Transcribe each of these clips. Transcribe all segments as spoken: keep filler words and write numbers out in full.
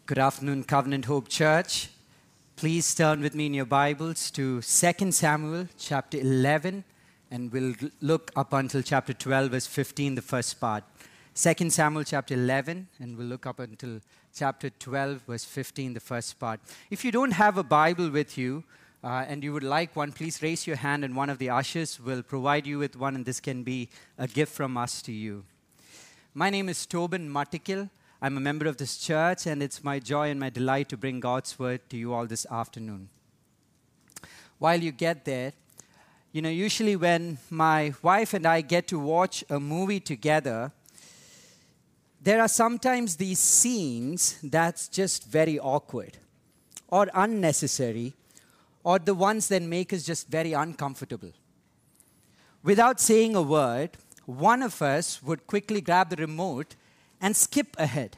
Good afternoon, Covenant Hope Church. Please turn with me in your Bibles to Second Samuel chapter eleven, and we'll look up until chapter twelve, verse fifteen, the first part. Second Samuel chapter eleven, and we'll look up until chapter twelve, verse fifteen, the first part. If you don't have a Bible with you, uh, and you would like one, please raise your hand, and one of the ushers will provide you with one, and this can be a gift from us to you. My name is Tobin Matikil. I'm a member of this church, and it's my joy and my delight to bring God's word to you all this afternoon. While you get there, you know, usually when my wife and I get to watch a movie together, there are sometimes these scenes that's just very awkward or unnecessary, or the ones that make us just very uncomfortable. Without saying a word, one of us would quickly grab the remote and skip ahead.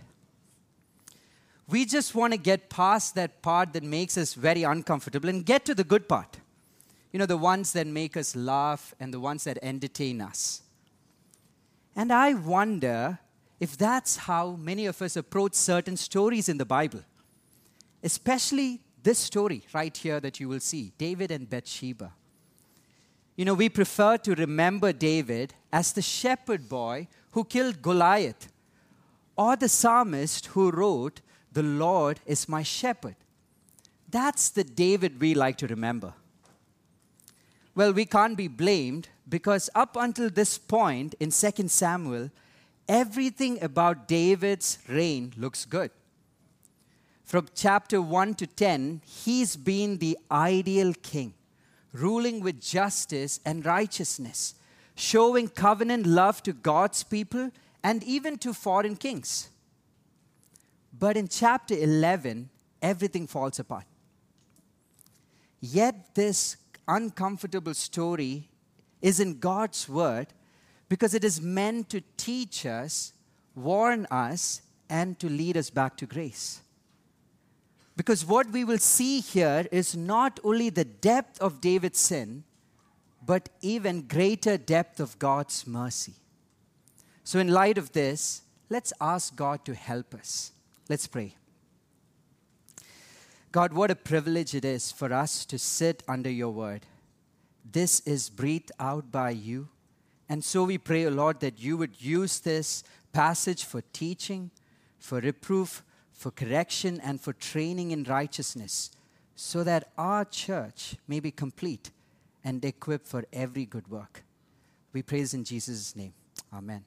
We just want to get past that part that makes us very uncomfortable and get to the good part. You know, the ones that make us laugh and the ones that entertain us. And I wonder if that's how many of us approach certain stories in the Bible. Especially this story right here that you will see, David and Bathsheba. You know, we prefer to remember David as the shepherd boy who killed Goliath, or the psalmist who wrote, "The Lord is my shepherd." That's the David we like to remember. Well, we can't be blamed because up until this point in Second Samuel, everything about David's reign looks good. From chapter one to ten, he's been the ideal king, ruling with justice and righteousness, showing covenant love to God's people and even to foreign kings. But in chapter eleven, everything falls apart. Yet this uncomfortable story is in God's word because it is meant to teach us, warn us, and to lead us back to grace. Because what we will see here is not only the depth of David's sin, but even greater depth of God's mercy. So in light of this, let's ask God to help us. Let's pray. God, what a privilege it is for us to sit under your word. This is breathed out by you. And so we pray, O Lord, that you would use this passage for teaching, for reproof, for correction, and for training in righteousness, so that our church may be complete and equipped for every good work. We praise in Jesus' name. Amen.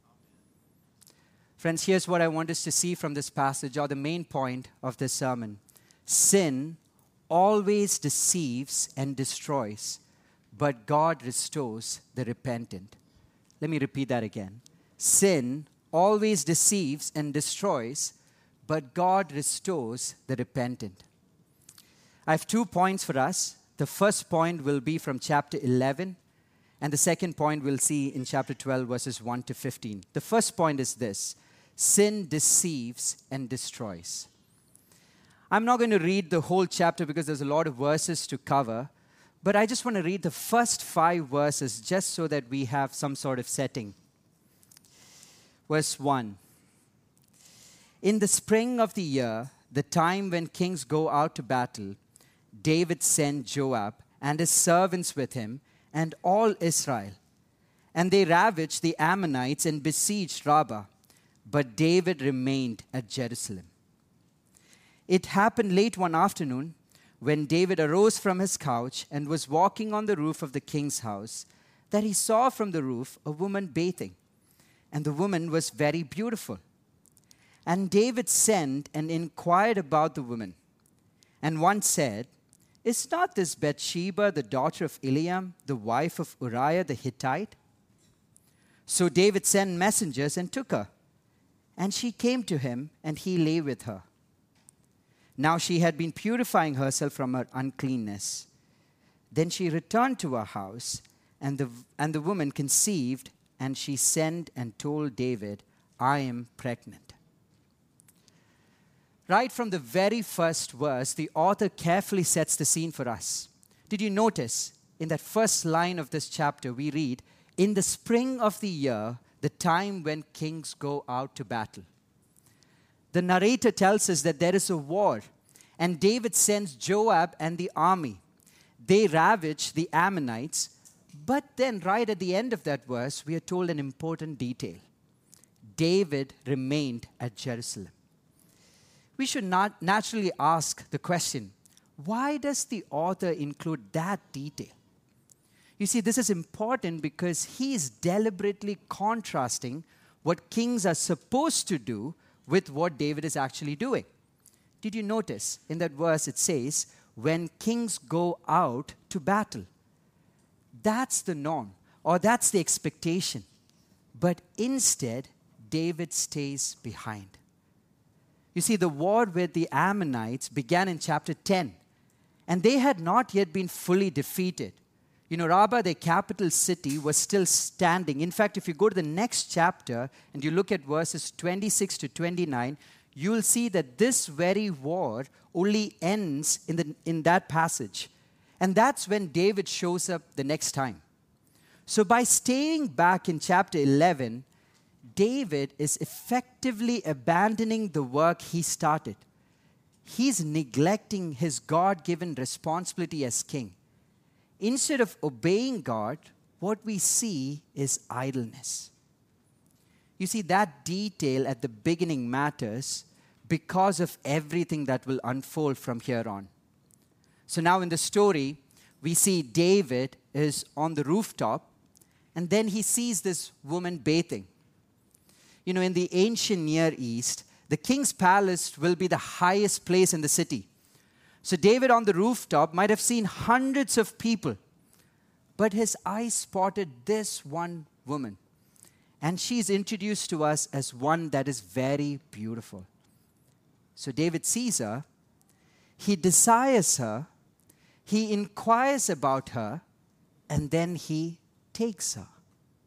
Friends, here's what I want us to see from this passage, or the main point of this sermon. Sin always deceives and destroys, but God restores the repentant. Let me repeat that again. Sin always deceives and destroys, but God restores the repentant. I have two points for us. The first point will be from chapter eleven, and the second point we'll see in chapter twelve, verses one to fifteen. The first point is this: sin deceives and destroys. I'm not going to read the whole chapter because there's a lot of verses to cover, but I just want to read the first five verses just so that we have some sort of setting. Verse one. In the spring of the year, the time when kings go out to battle, David sent Joab and his servants with him and all Israel. And they ravaged the Ammonites and besieged Rabbah. But David remained at Jerusalem. It happened late one afternoon when David arose from his couch and was walking on the roof of the king's house that he saw from the roof a woman bathing. And the woman was very beautiful. And David sent and inquired about the woman. And one said, "Is not this Bathsheba, the daughter of Eliam, the wife of Uriah the Hittite?" So David sent messengers and took her. And she came to him, and he lay with her. Now she had been purifying herself from her uncleanness. Then she returned to her house, and the, and the woman conceived, and she sent and told David, "I am pregnant." Right from the very first verse, the author carefully sets the scene for us. Did you notice in that first line of this chapter, we read, "In the spring of the year, the time when kings go out to battle." the narrator tells us that there is a war, and David sends Joab and the army. They ravage the Ammonites, but then right at the end of that verse, we are told an important detail. David remained at Jerusalem. We should not naturally ask the question, why does the author include that detail? You see, this is important because he is deliberately contrasting what kings are supposed to do with what David is actually doing. Did you notice in that verse it says, when kings go out to battle? That's the norm, or that's the expectation. But instead, David stays behind. You see, the war with the Ammonites began in chapter ten, and they had not yet been fully defeated. You know, Rabbah, the capital city, was still standing. In fact, if you go to the next chapter and you look at verses twenty-six to twenty-nine, you will see that this very war only ends in, the, in that passage. And that's when David shows up the next time. So by staying back in chapter eleven, David is effectively abandoning the work he started. He's neglecting his God-given responsibility as king. Instead of obeying God, what we see is idleness. You see, that detail at the beginning matters because of everything that will unfold from here on. So now in the story, we see David is on the rooftop, and then he sees this woman bathing. You know, in the ancient Near East, the king's palace will be the highest place in the city. So David on the rooftop might have seen hundreds of people, but his eyes spotted this one woman. And she's introduced to us as one that is very beautiful. So David sees her, he desires her, he inquires about her, and then he takes her.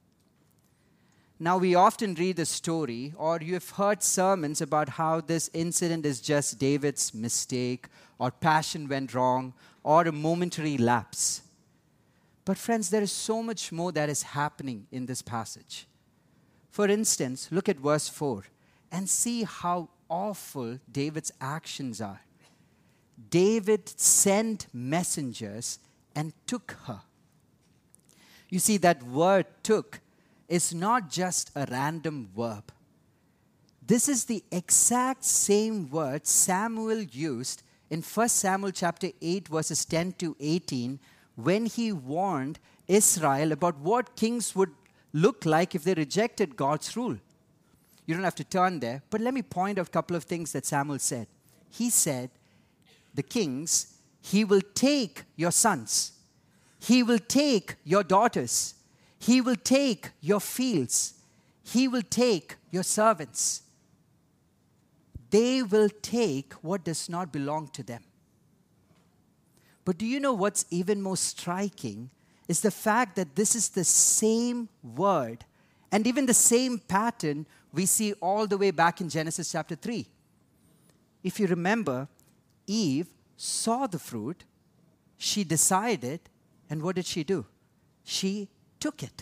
Now, we often read the story, or you've heard sermons about how this incident is just David's mistake, or passion went wrong, or a momentary lapse. But friends, there is so much more that is happening in this passage. For instance, look at verse four and see how awful David's actions are. David sent messengers and took her. You see, that word took is not just a random verb. This is the exact same word Samuel used in First Samuel chapter eight, verses ten to eighteen, when he warned Israel about what kings would look like if they rejected God's rule. You don't have to turn there, but let me point out a couple of things that Samuel said. He said, the kings, he will take your sons, he will take your daughters, he will take your fields. He will take your servants. They will take what does not belong to them. But do you know what's even more striking is the fact that this is the same word and even the same pattern we see all the way back in Genesis chapter three. If you remember, Eve saw the fruit, she decided, and what did she do? She took it.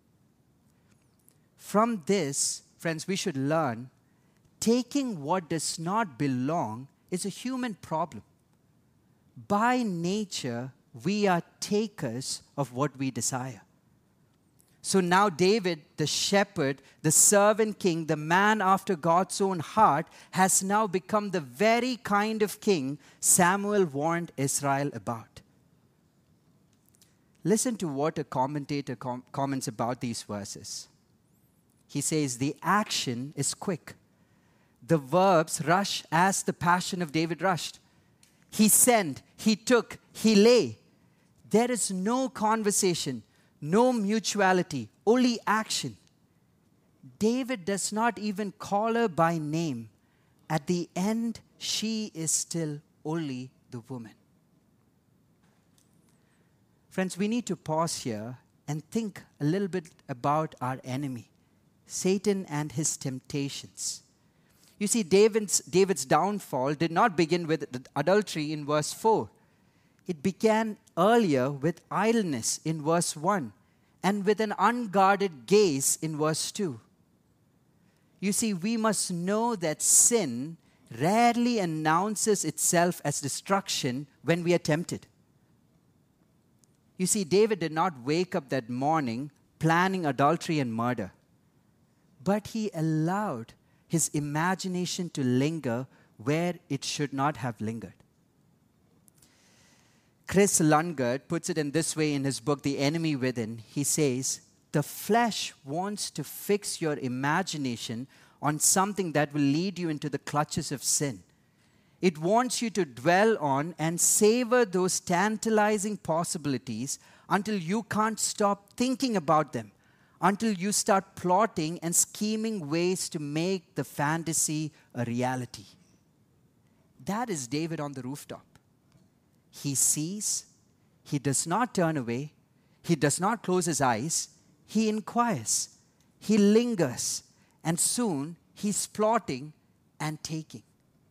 From this, friends, we should learn taking what does not belong is a human problem. By nature, we are takers of what we desire. So now David, the shepherd, the servant king, the man after God's own heart, has now become the very kind of king Samuel warned Israel about. Listen to what a commentator com- comments about these verses. He says, the action is quick. The verbs rush as the passion of David rushed. He sent, he took, he lay. There is no conversation, no mutuality, only action. David does not even call her by name. At the end, she is still only the woman. Friends, we need to pause here and think a little bit about our enemy, Satan and his temptations. You see, David's, David's downfall did not begin with adultery in verse four. It began earlier with idleness in verse one and with an unguarded gaze in verse two. You see, we must know that sin rarely announces itself as destruction when we are tempted. You see, David did not wake up that morning planning adultery and murder, but he allowed his imagination to linger where it should not have lingered. Chris Lundgaard puts it in this way in his book, The Enemy Within. He says, the flesh wants to fix your imagination on something that will lead you into the clutches of sin. It wants you to dwell on and savor those tantalizing possibilities until you can't stop thinking about them, until you start plotting and scheming ways to make the fantasy a reality. That is David on the rooftop. He sees, he does not turn away, he does not close his eyes, he inquires, he lingers, and soon he's plotting and taking.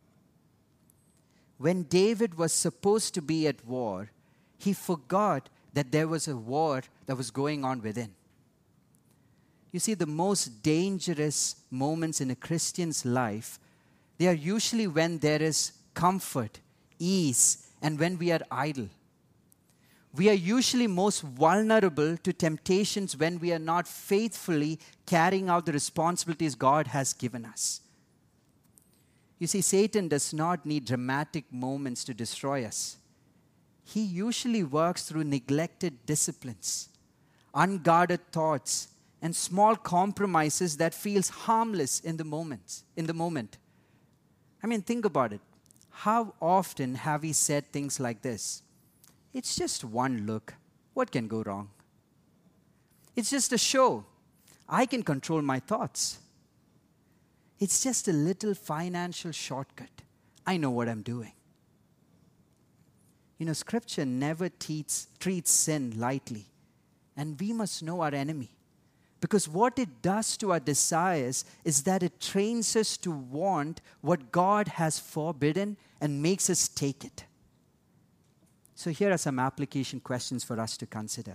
When David was supposed to be at war, he forgot that there was a war that was going on within. You see, the most dangerous moments in a Christian's life, they are usually when there is comfort, ease, and when we are idle. We are usually most vulnerable to temptations when we are not faithfully carrying out the responsibilities God has given us. You see, Satan does not need dramatic moments to destroy us. He usually works through neglected disciplines, unguarded thoughts, and small compromises that feels harmless in the moment. In the moment. I mean, think about it. How often have we said things like this? It's just one look. What can go wrong? It's just a show. I can control my thoughts. It's just a little financial shortcut. I know what I'm doing. You know, Scripture never teach, treats sin lightly. And we must know our enemy. Because what it does to our desires is that it trains us to want what God has forbidden and makes us take it. So here are some application questions for us to consider.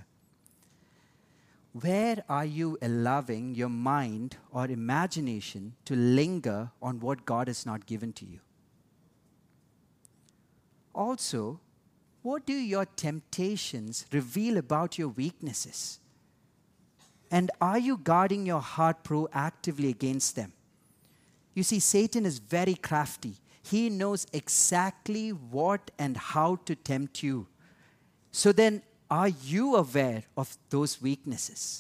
Where are you allowing your mind or imagination to linger on what God has not given to you? Also, what do your temptations reveal about your weaknesses? And are you guarding your heart proactively against them? You see, Satan is very crafty. He knows exactly what and how to tempt you. So then, are you aware of those weaknesses?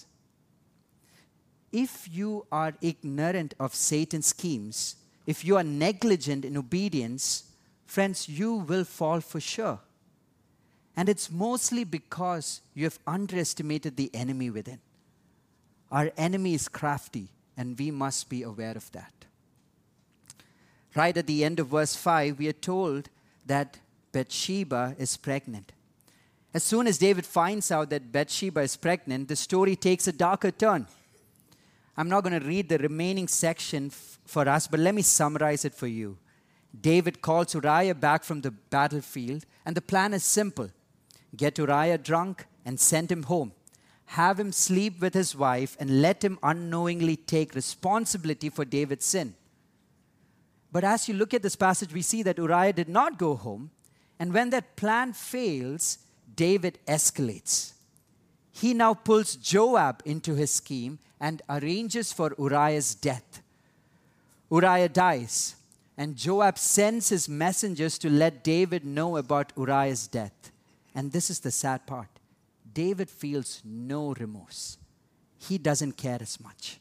If you are ignorant of Satan's schemes, if you are negligent in obedience, friends, you will fall for sure. And it's mostly because you have underestimated the enemy within. Our enemy is crafty, and we must be aware of that. Right at the end of verse five, we are told that Bathsheba is pregnant. As soon as David finds out that Bathsheba is pregnant, the story takes a darker turn. I'm not going to read the remaining section f- for us, but let me summarize it for you. David calls Uriah back from the battlefield, and the plan is simple. Get Uriah drunk and send him home. Have him sleep with his wife and let him unknowingly take responsibility for David's sin. But as you look at this passage, we see that Uriah did not go home. And when that plan fails, David escalates. He now pulls Joab into his scheme and arranges for Uriah's death. Uriah dies, and Joab sends his messengers to let David know about Uriah's death. And this is the sad part. David feels no remorse. He doesn't care as much.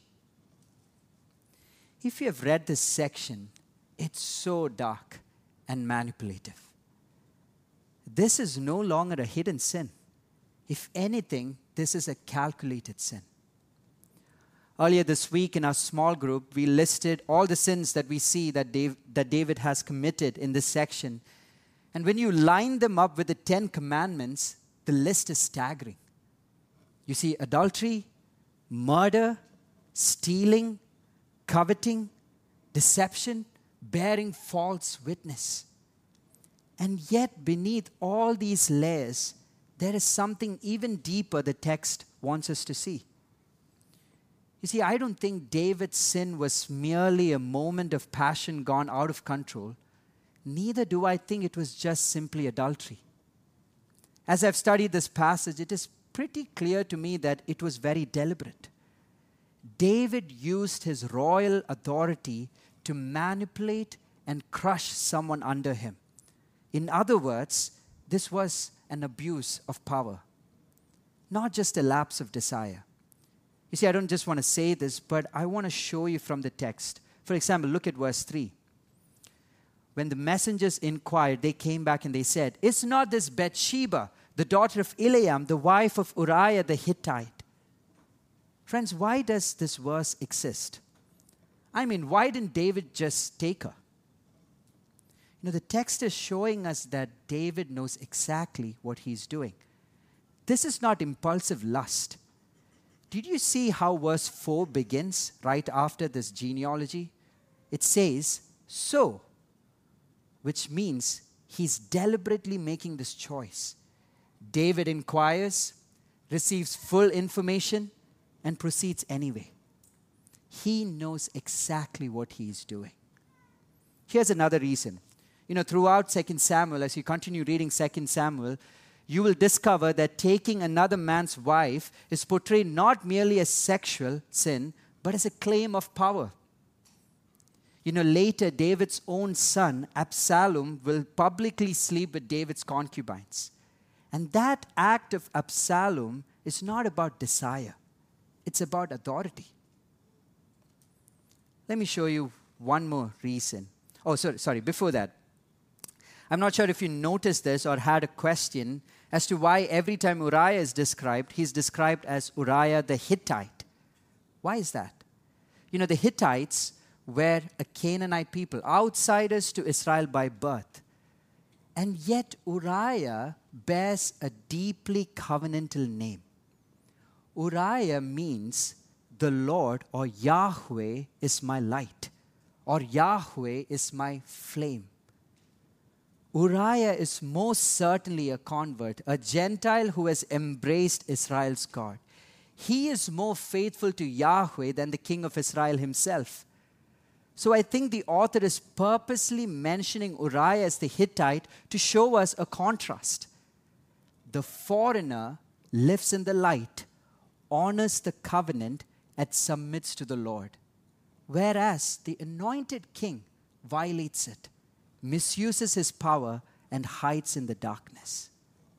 If you have read this section, it's so dark and manipulative. This is no longer a hidden sin. If anything, this is a calculated sin. Earlier this week in our small group, we listed all the sins that we see that Dave, that David has committed in this section. And when you line them up with the Ten Commandments, the list is staggering. You see adultery, murder, stealing, coveting, deception, bearing false witness. And yet beneath all these layers, there is something even deeper the text wants us to see. You You see, I don't think David's sin was merely a moment of passion gone out of control. Neither do I think it was just simply adultery. As I've studied this passage, it is pretty clear to me that it was very deliberate. David used his royal authority to manipulate and crush someone under him. In other words, this was an abuse of power, not just a lapse of desire. You see, I don't just want to say this, but I want to show you from the text. For example, look at verse three. When the messengers inquired, they came back and they said, "Is not this Bathsheba, the daughter of Eliam, the wife of Uriah the Hittite?" Friends, why does this verse exist? I mean, why didn't David just take her? You know, the text is showing us that David knows exactly what he's doing. This is not impulsive lust. Did you see how verse four begins right after this genealogy? It says, "So," which means he's deliberately making this choice. David inquires, receives full information, and proceeds anyway. He knows exactly what he is doing. Here's another reason. You know, throughout Second Samuel, as you continue reading Second Samuel, you will discover that taking another man's wife is portrayed not merely as sexual sin, but as a claim of power. You know, later, David's own son, Absalom, will publicly sleep with David's concubines. And that act of Absalom is not about desire. It's about authority. Let me show you one more reason. Oh, sorry, sorry, before that. I'm not sure if you noticed this or had a question as to why every time Uriah is described, he's described as Uriah the Hittite. Why is that? You know, the Hittites were a Canaanite people, outsiders to Israel by birth. And yet Uriah bears a deeply covenantal name. Uriah means the Lord or Yahweh is my light, or Yahweh is my flame. Uriah is most certainly a convert, a Gentile who has embraced Israel's God. He is more faithful to Yahweh than the king of Israel himself. So I think the author is purposely mentioning Uriah as the Hittite to show us a contrast. The foreigner lives in the light, honors the covenant, and submits to the Lord, whereas the anointed king violates it, misuses his power, and hides in the darkness.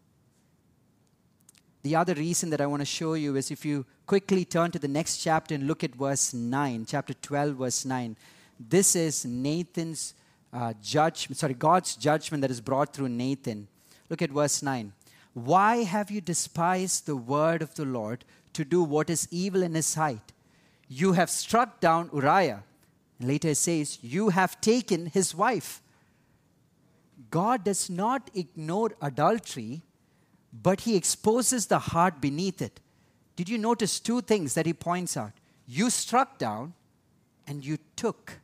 The other reason that I want to show you is if you quickly turn to the next chapter and look at verse nine, chapter twelve, verse nine. This is Nathan's uh, judgment, sorry, God's judgment that is brought through Nathan. Look at verse nine. "Why have you despised the word of the Lord to do what is evil in his sight? You have struck down Uriah." And later it says, "You have taken his wife." God does not ignore adultery, but he exposes the heart beneath it. Did you notice two things that he points out? You struck down and you took.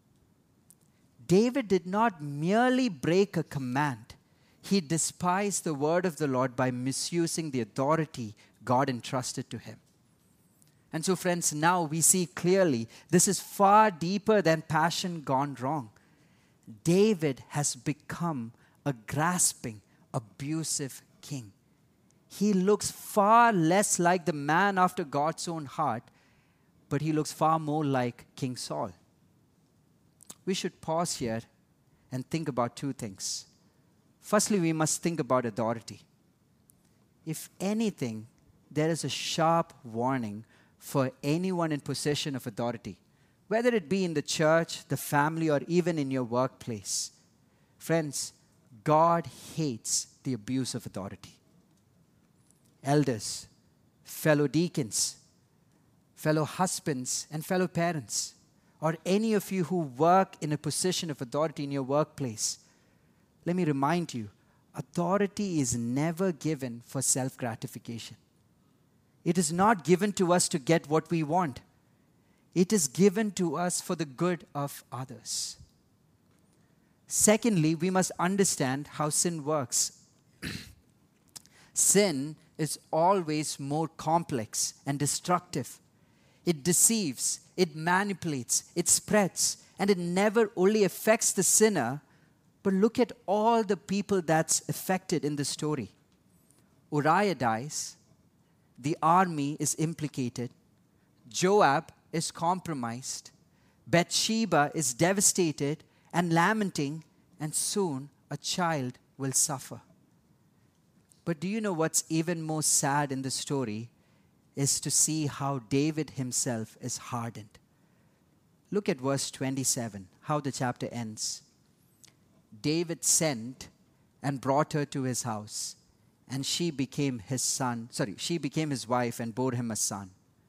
David did not merely break a command. He despised the word of the Lord by misusing the authority God entrusted to him. And so, friends, now we see clearly this is far deeper than passion gone wrong. David has become a grasping, abusive king. He looks far less like the man after God's own heart, but he looks far more like King Saul. We should pause here and think about two things. Firstly, we must think about authority. If anything, there is a sharp warning for anyone in possession of authority, whether it be in the church, the family, or even in your workplace. Friends, God hates the abuse of authority. Elders, fellow deacons, fellow husbands, and fellow parents, or any of you who work in a position of authority in your workplace, let me remind you, authority is never given for self-gratification. It is not given to us to get what we want. It is given to us for the good of others. Secondly, we must understand how sin works. Sin is always more complex and destructive. It deceives, it manipulates, it spreads, and it never only affects the sinner, but look at all the people that's affected in the story. Uriah dies, the army is implicated, Joab is compromised, Bathsheba is devastated and lamenting, and soon a child will suffer. But do you know what's even more sad in the story is to see how David himself is hardened. Look at verse twenty-seven, how the chapter ends. David sent and brought her to his house, and she became his son. Sorry, she became his wife and bore him a son.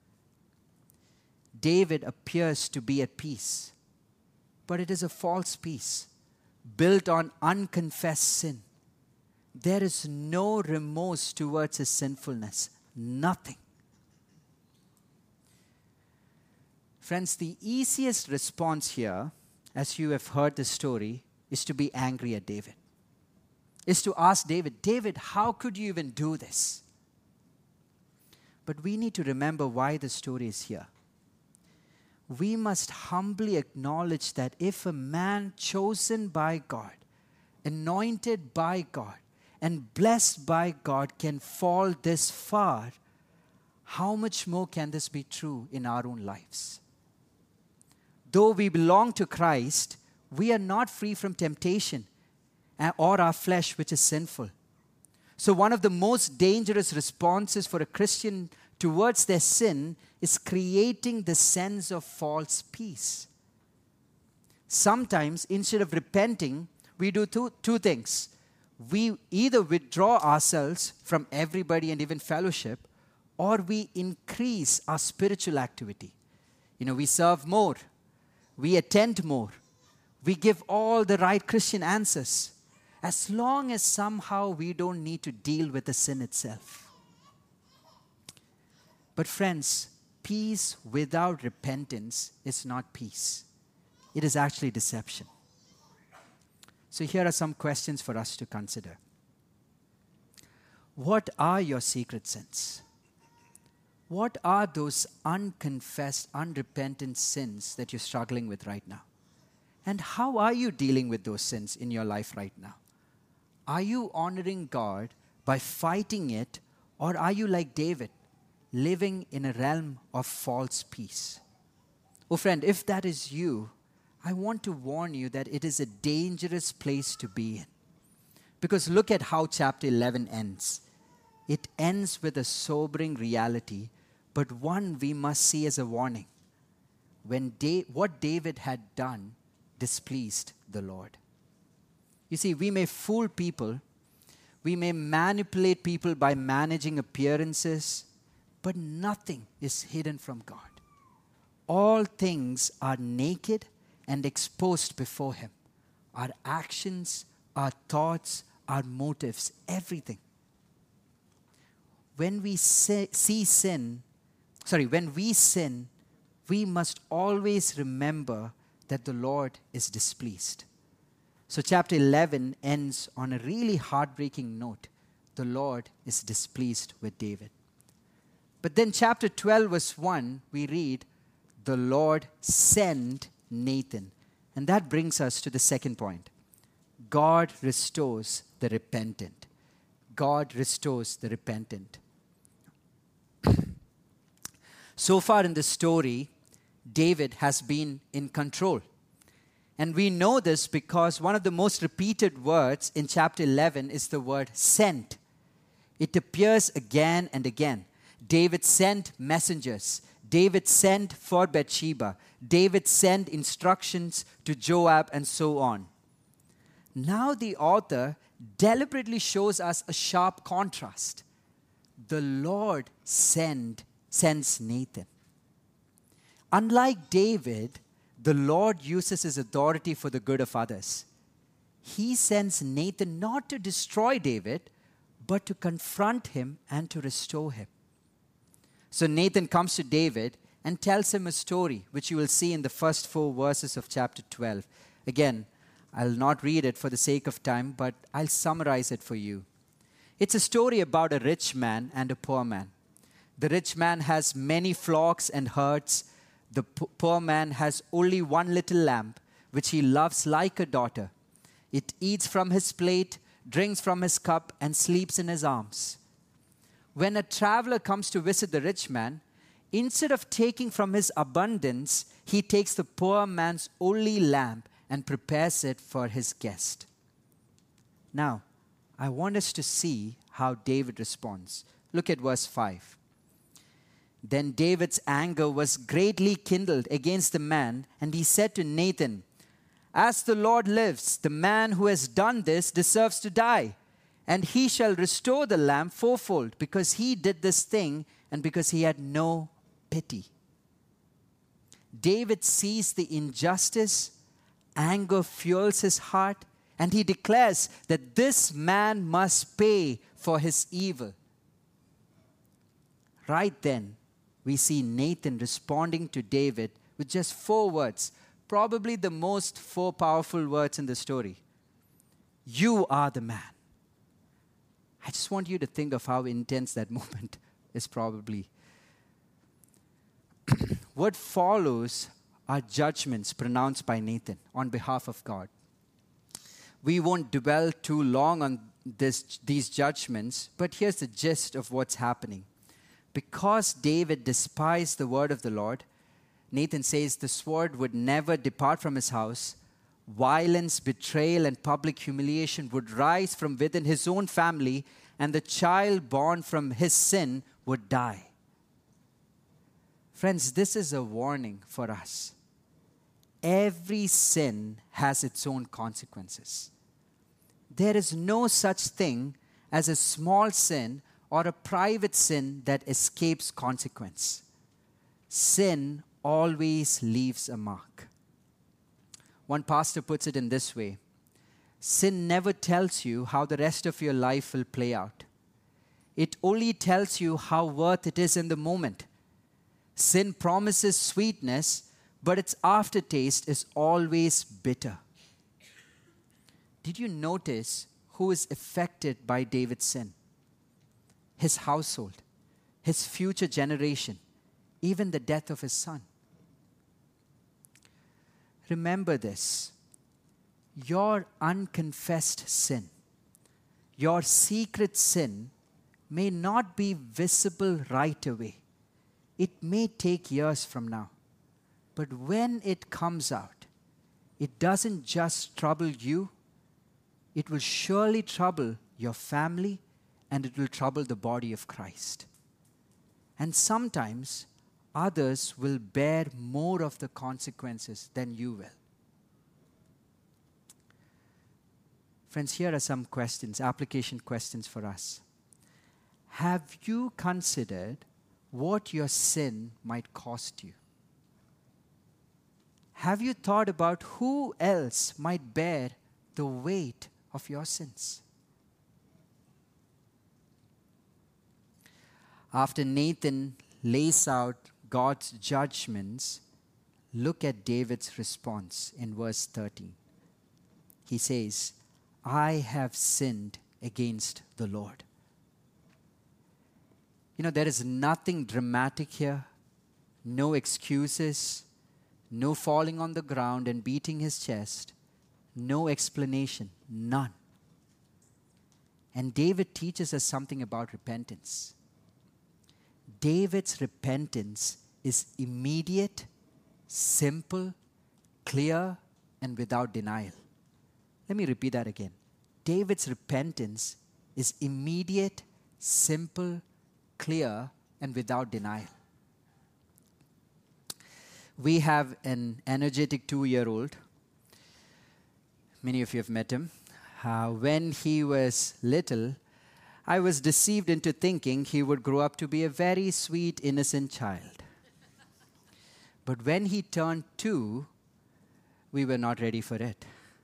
David appears to be at peace, but it is a false peace built on unconfessed sin. There is no remorse towards his sinfulness. Nothing. Friends, the easiest response here, as you have heard the story, is to be angry at David. Is to ask David, David, how could you even do this? But we need to remember why the story is here. We must humbly acknowledge that if a man chosen by God, anointed by God, and blessed by God can fall this far, how much more can this be true in our own lives? Though we belong to Christ, we are not free from temptation or our flesh, which is sinful. So one of the most dangerous responses for a Christian towards their sin is creating the sense of false peace. Sometimes, instead of repenting, we do two, two things. We either withdraw ourselves from everybody and even fellowship, or we increase our spiritual activity. You know, we serve more. We attend more. We give all the right Christian answers, as long as somehow we don't need to deal with the sin itself. But friends, peace without repentance is not peace. It is actually deception. So here are some questions for us to consider. What are your secret sins? What are those unconfessed, unrepentant sins that you're struggling with right now? And how are you dealing with those sins in your life right now? Are you honoring God by fighting it, or are you like David, living in a realm of false peace? Oh friend, if that is you, I want to warn you that it is a dangerous place to be in. Because look at how chapter eleven ends. It ends with a sobering reality, but one we must see as a warning. When da- what David had done displeased the Lord. You see, we may fool people, we may manipulate people by managing appearances, but nothing is hidden from God. All things are naked and exposed before Him. Our actions, our thoughts, our motives, everything. When we say, see sin, sorry, when we sin, we must always remember that the Lord is displeased. So chapter eleven ends on a really heartbreaking note. The Lord is displeased with David. But then chapter twelve verse one, we read, the Lord sent Nathan. And that brings us to the second point. God restores the repentant. God restores the repentant. So far in the story, David has been in control. And we know this because one of the most repeated words in chapter eleven is the word sent. It appears again and again. David sent messengers. David sent for Bathsheba. David sent instructions to Joab and so on. Now the author deliberately shows us a sharp contrast. The Lord send, sends Nathan. Unlike David, the Lord uses his authority for the good of others. He sends Nathan not to destroy David, but to confront him and to restore him. So Nathan comes to David and tells him a story, which you will see in the first four verses of chapter twelve. Again, I'll not read it for the sake of time, but I'll summarize it for you. It's a story about a rich man and a poor man. The rich man has many flocks and herds. The p- poor man has only one little lamb, which he loves like a daughter. It eats from his plate, drinks from his cup, and sleeps in his arms. When a traveler comes to visit the rich man, instead of taking from his abundance, he takes the poor man's only lamb and prepares it for his guest. Now, I want us to see how David responds. Look at verse five. Then David's anger was greatly kindled against the man, and he said to Nathan, "As the Lord lives, the man who has done this deserves to die, and he shall restore the lamb fourfold, because he did this thing and because he had no pity." David sees the injustice, anger fuels his heart, and he declares that this man must pay for his evil. Right then, we see Nathan responding to David with just four words, probably the most four powerful words in the story. "You are the man." I just want you to think of how intense that moment is probably. What follows are judgments pronounced by Nathan on behalf of God. We won't dwell too long on this, these judgments, but here's the gist of what's happening. Because David despised the word of the Lord, Nathan says the sword would never depart from his house. Violence, betrayal, and public humiliation would rise from within his own family, and the child born from his sin would die. Friends, this is a warning for us. Every sin has its own consequences. There is no such thing as a small sin or a private sin that escapes consequence. Sin always leaves a mark. One pastor puts it in this way: sin never tells you how the rest of your life will play out. It only tells you how worth it is in the moment. Sin promises sweetness, but its aftertaste is always bitter. Did you notice who is affected by David's sin? His household, his future generation, even the death of his son. Remember this: your unconfessed sin, your secret sin, may not be visible right away. It may take years from now. But when it comes out, it doesn't just trouble you, it will surely trouble your family, and it will trouble the body of Christ. And sometimes others will bear more of the consequences than you will. Friends, here are some questions, application questions for us. Have you considered what your sin might cost you? Have you thought about who else might bear the weight of your sins? After Nathan lays out God's judgments, look at David's response in verse thirteen. He says, "I have sinned against the Lord." You know, there is nothing dramatic here, no excuses, no falling on the ground and beating his chest, no explanation, none. And David teaches us something about repentance. David's repentance is immediate, simple, clear, and without denial. Let me repeat that again. David's repentance is immediate, simple, clear, and without denial. We have an energetic two-year-old. Many of you have met him. Uh, when he was little, I was deceived into thinking he would grow up to be a very sweet, innocent child. But when he turned two, we were not ready for it.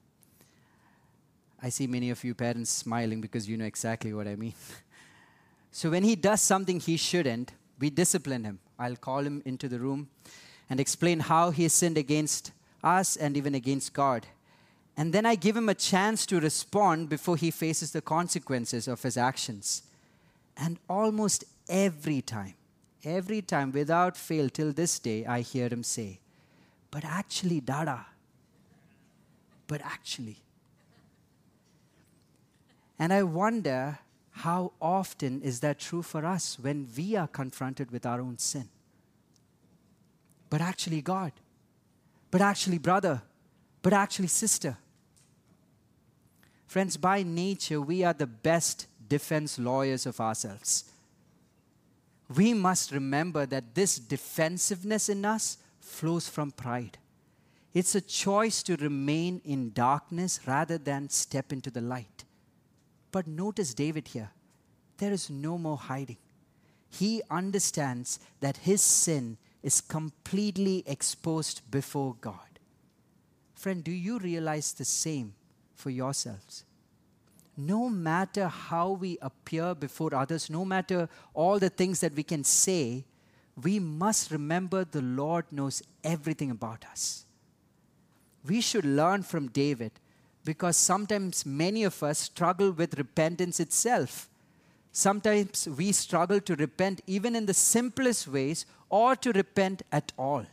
I see many of you parents smiling because you know exactly what I mean. So when he does something he shouldn't, we discipline him. I'll call him into the room and explain how he has sinned against us and even against God. And then I give him a chance to respond before he faces the consequences of his actions. And almost every time, every time, without fail, till this day, I hear him say, but actually, Dada, but actually. And I wonder, how often is that true for us when we are confronted with our own sin? But actually, God, but actually, brother, but actually, sister. Friends, by nature, we are the best defense lawyers of ourselves. We must remember that this defensiveness in us flows from pride. It's a choice to remain in darkness rather than step into the light. But notice David here. There is no more hiding. He understands that his sin is completely exposed before God. Friend, do you realize the same for yourselves? No matter how we appear before others, no matter all the things that we can say, we must remember the Lord knows everything about us. We should learn from David because sometimes many of us struggle with repentance itself. Sometimes we struggle to repent even in the simplest ways or to repent at all.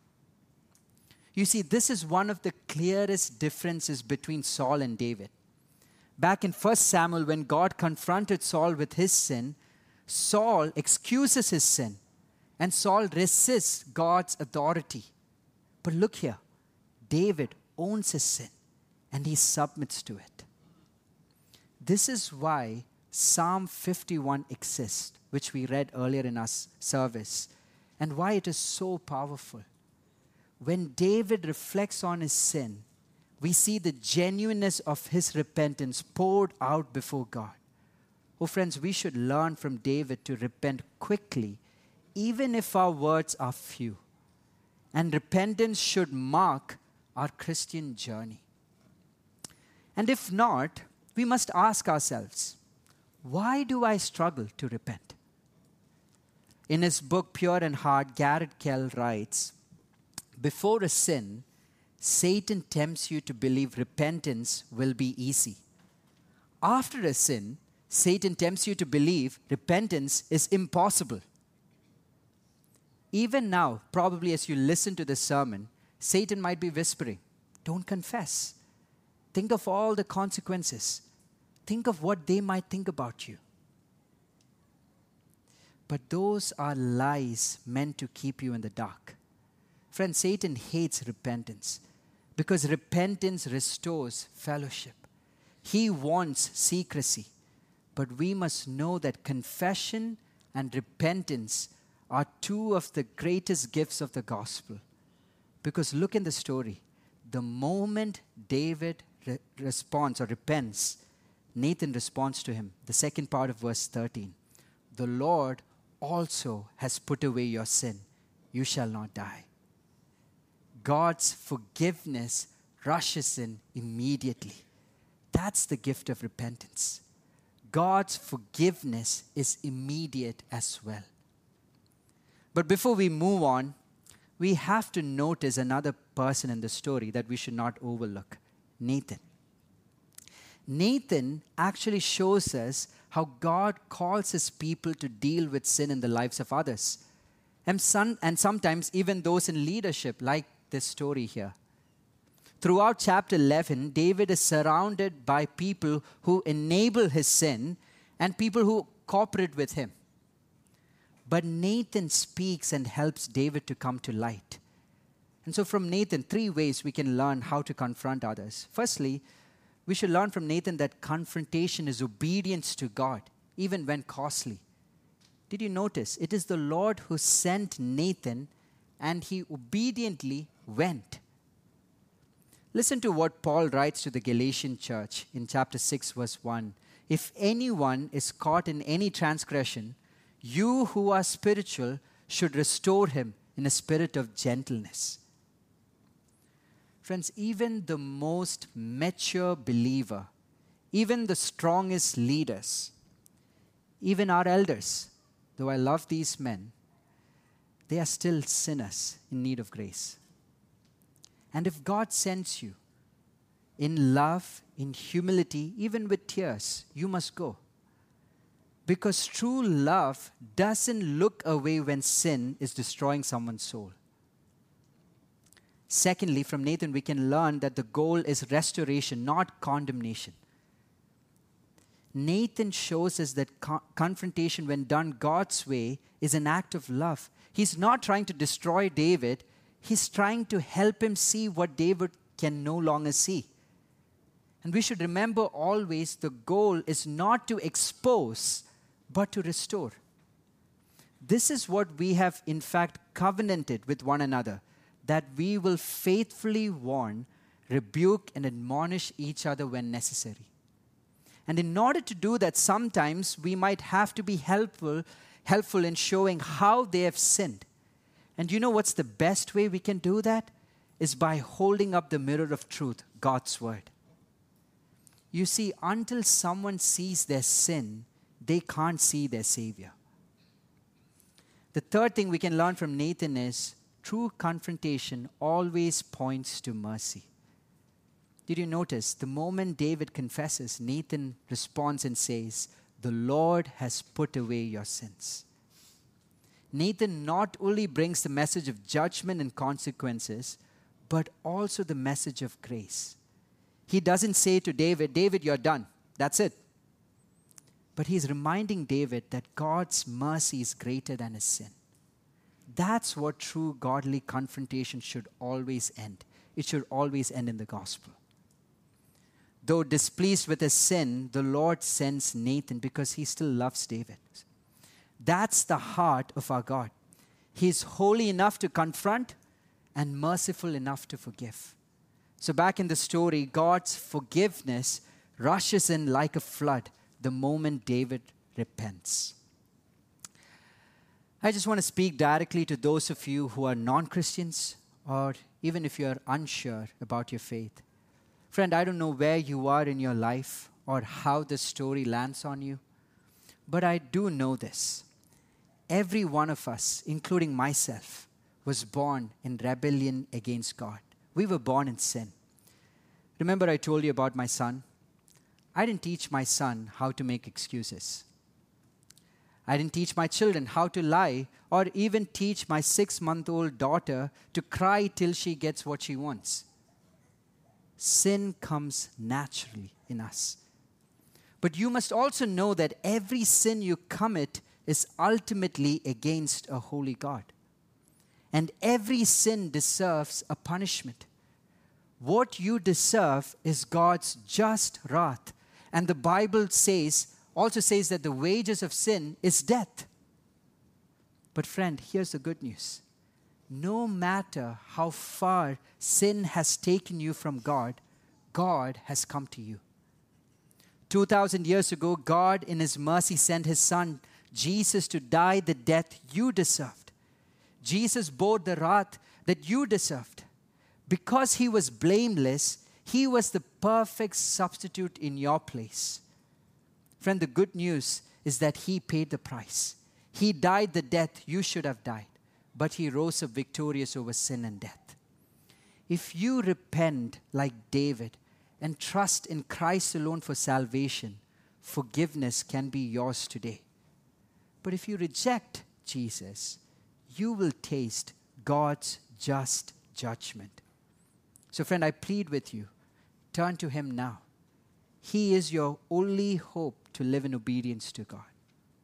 You see, this is one of the clearest differences between Saul and David. Back in First Samuel, when God confronted Saul with his sin, Saul excuses his sin and Saul resists God's authority. But look here, David owns his sin and he submits to it. This is why Psalm fifty-one exists, which we read earlier in our service, and why it is so powerful. When David reflects on his sin, we see the genuineness of his repentance poured out before God. Oh, friends, we should learn from David to repent quickly, even if our words are few. And repentance should mark our Christian journey. And if not, we must ask ourselves, why do I struggle to repent? In his book, Pure in Heart, Garrett Kell writes, before a sin, Satan tempts you to believe repentance will be easy. After a sin, Satan tempts you to believe repentance is impossible. Even now, probably as you listen to this sermon, Satan might be whispering, don't confess. Think of all the consequences. Think of what they might think about you. But those are lies meant to keep you in the dark. Friends, Satan hates repentance because repentance restores fellowship. He wants secrecy. But we must know that confession and repentance are two of the greatest gifts of the gospel. Because look in the story. The moment David re- responds or repents, Nathan responds to him. The second part of verse thirteen. The Lord also has put away your sin. You shall not die. God's forgiveness rushes in immediately. That's the gift of repentance. God's forgiveness is immediate as well. But before we move on, we have to notice another person in the story that we should not overlook, Nathan. Nathan actually shows us how God calls his people to deal with sin in the lives of others. And, some, and sometimes even those in leadership, like this story here. Throughout chapter eleven, David is surrounded by people who enable his sin and people who cooperate with him. But Nathan speaks and helps David to come to light. And so from Nathan, three ways we can learn how to confront others. Firstly, we should learn from Nathan that confrontation is obedience to God, even when costly. Did you notice? It is the Lord who sent Nathan and he obediently went. Listen to what Paul writes to the Galatian church in chapter six, verse one. If anyone is caught in any transgression, you who are spiritual should restore him in a spirit of gentleness. Friends, even the most mature believer, even the strongest leaders, even our elders, though I love these men, they are still sinners in need of grace. And if God sends you in love, in humility, even with tears, you must go. Because true love doesn't look away when sin is destroying someone's soul. Secondly, from Nathan, we can learn that the goal is restoration, not condemnation. Nathan shows us that co- confrontation, when done God's way, is an act of love. He's not trying to destroy David. He's trying to help him see what David can no longer see. And we should remember always the goal is not to expose, but to restore. This is what we have in fact covenanted with one another, that we will faithfully warn, rebuke, and admonish each other when necessary. And in order to do that, sometimes we might have to be helpful, helpful in showing how they have sinned. And you know what's the best way we can do that? Is by holding up the mirror of truth, God's word. You see, until someone sees their sin, they can't see their Savior. The third thing we can learn from Nathan is true confrontation always points to mercy. Did you notice the moment David confesses, Nathan responds and says, "The Lord has put away your sins." Nathan not only brings the message of judgment and consequences, but also the message of grace. He doesn't say to David, "David, you're done. That's it." But he's reminding David that God's mercy is greater than his sin. That's what true godly confrontation should always end. It should always end in the gospel. Though displeased with his sin, the Lord sends Nathan because he still loves David. That's the heart of our God. He's holy enough to confront and merciful enough to forgive. So back in the story, God's forgiveness rushes in like a flood the moment David repents. I just want to speak directly to those of you who are non-Christians, or even if you're unsure about your faith. Friend, I don't know where you are in your life or how this story lands on you, but I do know this. Every one of us, including myself, was born in rebellion against God. We were born in sin. Remember I told you about my son? I didn't teach my son how to make excuses. I didn't teach my children how to lie, or even teach my six-month-old daughter to cry till she gets what she wants. Sin comes naturally in us. But you must also know that every sin you commit is ultimately against a holy God. And every sin deserves a punishment. What you deserve is God's just wrath. And the Bible says, also says that the wages of sin is death. But friend, here's the good news. No matter how far sin has taken you from God, God has come to you. two thousand years ago, God in His mercy sent His Son, Jesus, to die the death you deserved. Jesus bore the wrath that you deserved. Because He was blameless, He was the perfect substitute in your place. Friend, the good news is that He paid the price. He died the death you should have died, but He rose up victorious over sin and death. If you repent like David and trust in Christ alone for salvation, forgiveness can be yours today. But if you reject Jesus, you will taste God's just judgment. So friend, I plead with you, turn to Him now. He is your only hope to live in obedience to God.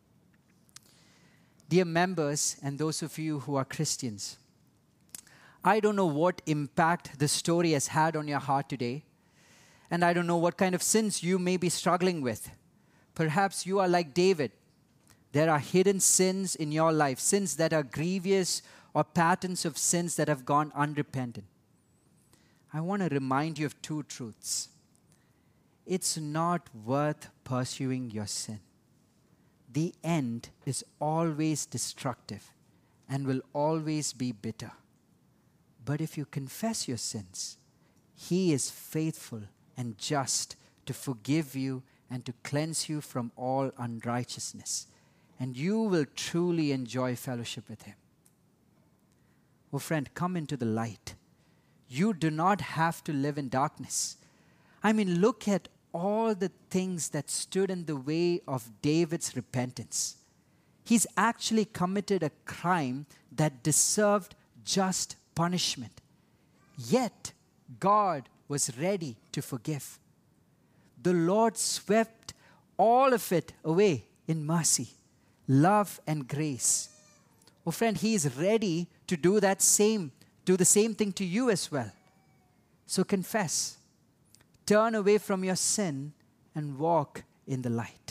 Dear members and those of you who are Christians, I don't know what impact the story has had on your heart today, and I don't know what kind of sins you may be struggling with. Perhaps you are like David. There are hidden sins in your life, sins that are grievous or patterns of sins that have gone unrepentant. I want to remind you of two truths. It's not worth pursuing your sin. The end is always destructive and will always be bitter. But if you confess your sins, He is faithful and just to forgive you and to cleanse you from all unrighteousness. And you will truly enjoy fellowship with Him. Oh friend, come into the light. You do not have to live in darkness. I mean, look at all the things that stood in the way of David's repentance. He's actually committed a crime that deserved just punishment. Yet, God was ready to forgive. The Lord swept all of it away in mercy, love, and grace. Oh friend, He is ready to do that same, do the same thing to you as well. So confess, turn away from your sin, and walk in the light.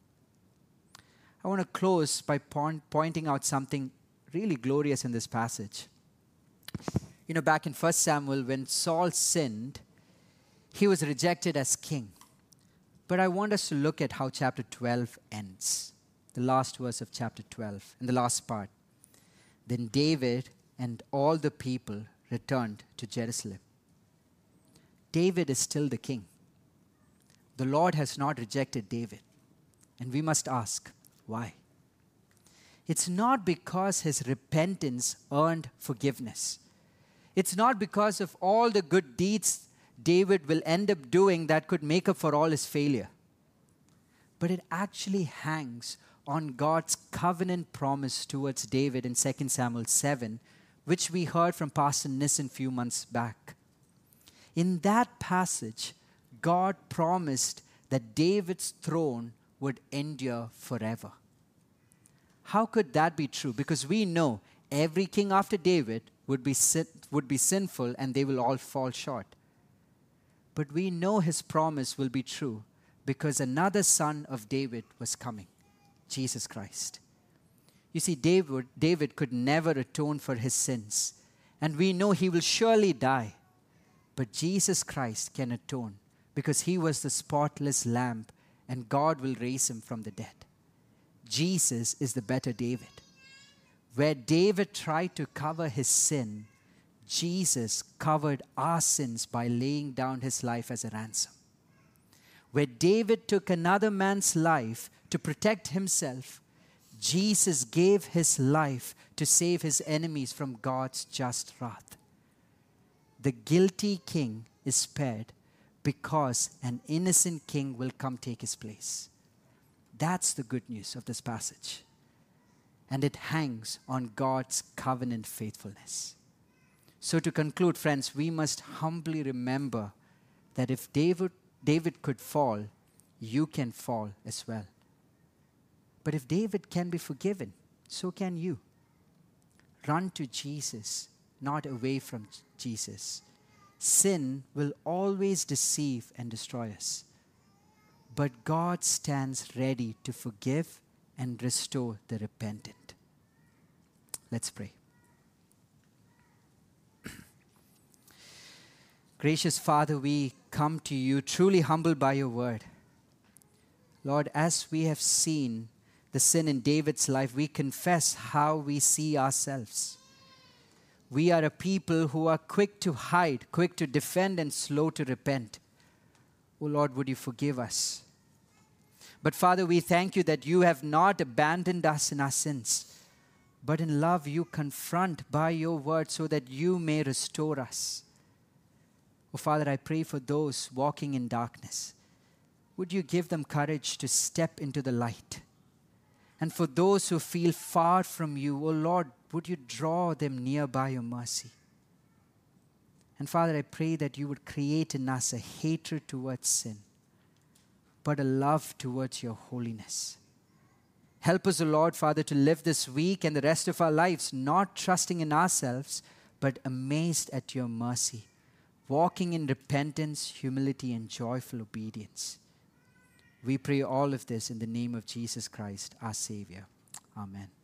I want to close by point, pointing out something really glorious in this passage. You know, back in First Samuel, when Saul sinned, he was rejected as king. But I want us to look at how chapter twelve ends. The last verse of chapter twelve, in the last part. Then David and all the people returned to Jerusalem. David is still the king. The Lord has not rejected David. And we must ask, why? It's not because his repentance earned forgiveness. It's not because of all the good deeds David will end up doing that could make up for all his failure. But it actually hangs on God's covenant promise towards David in Second Samuel seven, which we heard from Pastor Nissen a few months back. In that passage, God promised that David's throne would endure forever. How could that be true? Because we know every king after David would be sin- would be sinful and they will all fall short. But we know his promise will be true because another son of David was coming, Jesus Christ. You see, David, David could never atone for his sins, and we know he will surely die. But Jesus Christ can atone because he was the spotless lamb, and God will raise him from the dead. Jesus is the better David. Where David tried to cover his sin, Jesus covered our sins by laying down his life as a ransom. Where David took another man's life to protect himself, Jesus gave his life to save his enemies from God's just wrath. The guilty king is spared because an innocent king will come take his place. That's the good news of this passage. And it hangs on God's covenant faithfulness. So to conclude, friends, we must humbly remember that if David, David could fall, you can fall as well. But if David can be forgiven, so can you. Run to Jesus, not away from Jesus. Sin will always deceive and destroy us. But God stands ready to forgive and restore the repentant. Let's pray. Gracious Father, we come to you truly humbled by your word. Lord, as we have seen the sin in David's life, we confess how we see ourselves. We are a people who are quick to hide, quick to defend, and slow to repent. Oh Lord, would you forgive us? But Father, we thank you that you have not abandoned us in our sins, but in love you confront by your word so that you may restore us. Oh Father, I pray for those walking in darkness. Would you give them courage to step into the light? And for those who feel far from you, oh Lord, would you draw them near by your mercy? And Father, I pray that you would create in us a hatred towards sin, but a love towards your holiness. Help us, O Lord, Father, to live this week and the rest of our lives, not trusting in ourselves, but amazed at your mercy, walking in repentance, humility, and joyful obedience. We pray all of this in the name of Jesus Christ, our Savior. Amen.